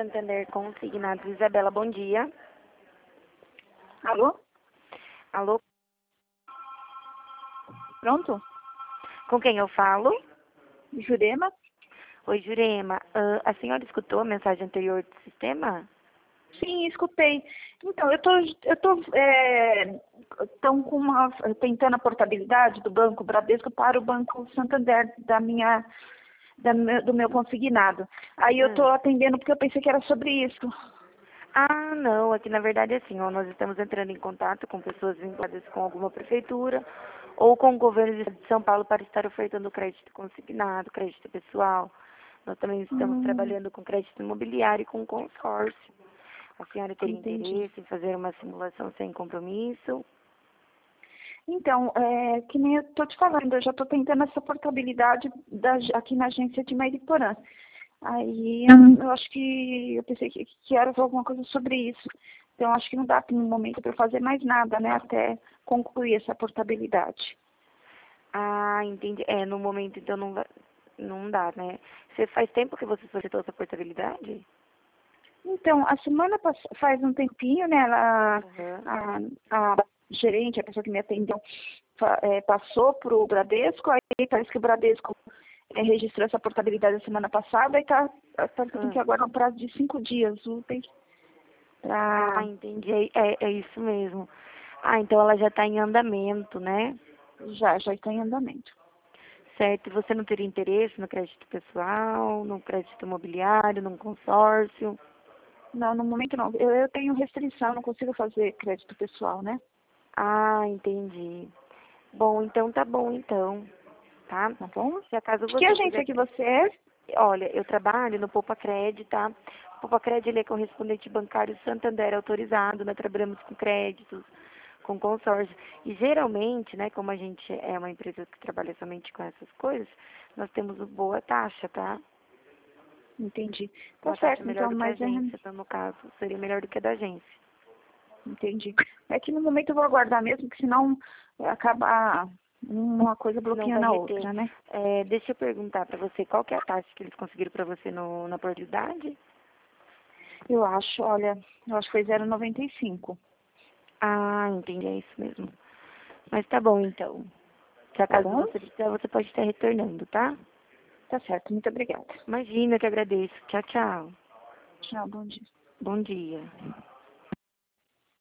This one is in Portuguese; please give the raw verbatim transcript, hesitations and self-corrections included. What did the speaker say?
Santander Consignados. Isabela, bom dia. Alô? Alô? Pronto? Com quem eu falo? Jurema? Oi, Jurema. Ah, a senhora escutou a mensagem anterior do sistema? Sim, escutei. Então, eu tô, eu tô é, tão com uma, tentando a portabilidade do Banco Bradesco para o Banco Santander da minha, da, meu- do meu consignado. Aí eu tô Ah. atendendo porque eu pensei que era sobre isso. Ah, não. Aqui, na verdade, é assim, ó, nós estamos entrando em contato com pessoas vinculadas com alguma prefeitura ou com o governo do Estado de São Paulo para estar ofertando crédito consignado, crédito pessoal. Nós também estamos Hum, trabalhando com crédito imobiliário e com consórcio. A senhora teria entendi. interesse em fazer uma simulação sem compromisso? Então, é, que nem eu tô te falando, eu já tô tentando essa portabilidade da- aqui na agência de Mariporã. Aí eu, eu acho que eu pensei que, que era alguma coisa sobre isso. Então acho que não dá no momento para eu fazer mais nada, né? Até concluir essa portabilidade. Ah, entendi. É, no momento, então, não, vai- não dá, né? Você faz tempo que você solicitou essa portabilidade? Então, a semana pass- faz um tempinho, né? Ela, Aham. a, a gerente, a pessoa que me atendeu, fa- é, passou para o Bradesco, aí parece que o Bradesco é, registrou essa portabilidade a semana passada e tá, parece que eu tenho que Ah, aguardar um prazo de cinco dias úteis ah, para entendi. É, é, é isso mesmo. Ah, então ela já está em andamento, né? já, já está em andamento. Certo. E você não teria interesse no crédito pessoal, no crédito imobiliário, num consórcio? Não, no momento não. Eu, eu tenho restrição, não consigo fazer crédito pessoal, né? Ah, entendi. Bom, então tá bom, então, tá? Tá bom? Se acaso De que você tiver... agência que você é? Olha, eu trabalho no Poupa Crédito, tá? O Poupa Crédito, ele é correspondente bancário Santander autorizado, nós trabalhamos com créditos, com consórcio. E geralmente, né, como a gente é uma empresa que trabalha somente com essas coisas, nós temos uma boa taxa, tá? Entendi. Tá Uma taxa certo, melhor então, do que a mas é, agência, então, no caso, seria melhor do que a da agência. entendi. É que no momento eu vou aguardar mesmo, que senão é, acaba uma coisa Senão vai bloqueando a reter. outra, né? É, deixa eu perguntar pra você, qual que é a taxa que eles conseguiram pra você no, na portabilidade? Eu acho, olha, eu acho que foi zero vírgula noventa e cinco. Ah, entendi, é isso mesmo. Mas tá bom, então. Se Tá acaso bom? você precisar, você pode estar retornando, tá? Tá certo, muito obrigada. Imagina, que agradeço. Tchau, tchau. Tchau, bom dia. Bom dia.